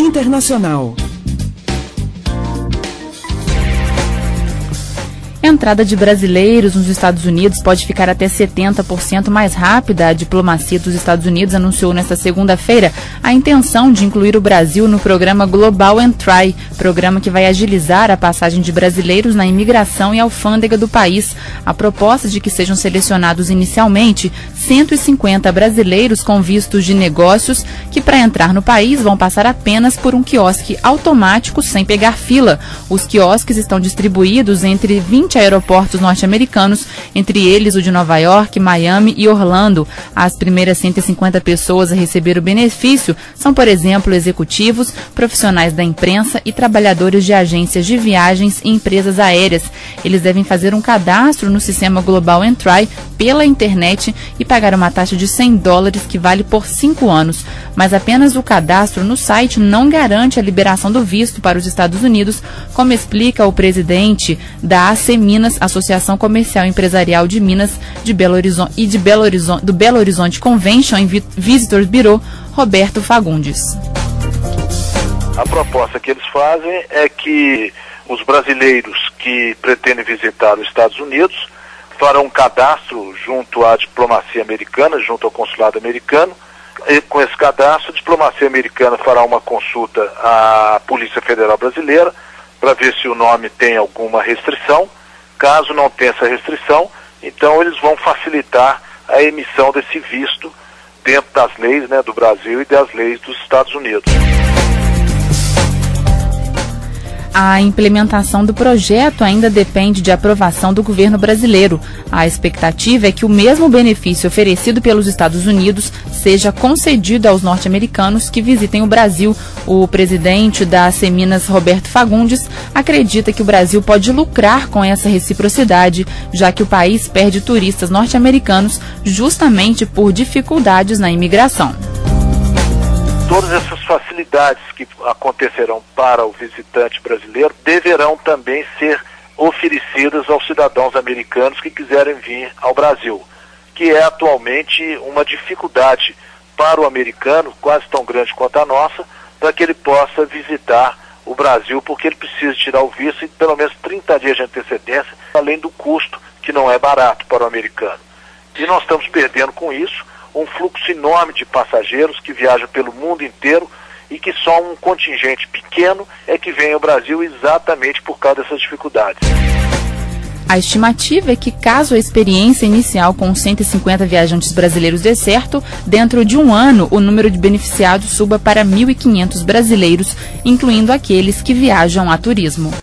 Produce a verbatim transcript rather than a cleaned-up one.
Internacional. A entrada de brasileiros nos Estados Unidos pode ficar até setenta por cento mais rápida. A diplomacia dos Estados Unidos anunciou nesta segunda-feira a intenção de incluir o Brasil no programa Global Entry, programa que vai agilizar a passagem de brasileiros na imigração e alfândega do país. A proposta de que sejam selecionados inicialmente cento e cinquenta brasileiros com vistos de negócios que, para entrar no país, vão passar apenas por um quiosque automático sem pegar fila. Os quiosques estão distribuídos entre vinte aeroportos norte-americanos, entre eles o de Nova York, Miami e Orlando. As primeiras cento e cinquenta pessoas a receber o benefício são, por exemplo, executivos, profissionais da imprensa e trabalhadores de agências de viagens e empresas aéreas. Eles devem fazer um cadastro no sistema Global Entry pela internet e pagar uma taxa de cem dólares que vale por cinco anos. Mas apenas o cadastro no site não garante a liberação do visto para os Estados Unidos, como explica o presidente da A C Minas, Associação Comercial e Empresarial de Minas de Belo Horizonte e de Belo Horizonte, do Belo Horizonte Convention and Visitors Bureau, Roberto Fagundes. A proposta que eles fazem é que os brasileiros que pretendem visitar os Estados Unidos farão um cadastro junto à diplomacia americana, junto ao consulado americano. E com esse cadastro, a diplomacia americana fará uma consulta à Polícia Federal Brasileira para ver se o nome tem alguma restrição. Caso não tenha essa restrição, então eles vão facilitar a emissão desse visto dentro das leis, né, do Brasil e das leis dos Estados Unidos. A implementação do projeto ainda depende de aprovação do governo brasileiro. A expectativa é que o mesmo benefício oferecido pelos Estados Unidos seja concedido aos norte-americanos que visitem o Brasil. O presidente da A C Minas, Roberto Fagundes, acredita que o Brasil pode lucrar com essa reciprocidade, já que o país perde turistas norte-americanos justamente por dificuldades na imigração. Todas essas facilidades que acontecerão para o visitante brasileiro deverão também ser oferecidas aos cidadãos americanos que quiserem vir ao Brasil, que é atualmente uma dificuldade para o americano, quase tão grande quanto a nossa, para que ele possa visitar o Brasil, porque ele precisa tirar o visto em pelo menos trinta dias de antecedência, além do custo, que não é barato para o americano. E nós estamos perdendo com isso um fluxo enorme de passageiros que viajam pelo mundo inteiro e que só um contingente pequeno é que vem ao Brasil exatamente por causa dessas dificuldades. A estimativa é que, caso a experiência inicial com cento e cinquenta viajantes brasileiros dê certo, dentro de um ano o número de beneficiados suba para mil e quinhentos brasileiros, incluindo aqueles que viajam a turismo.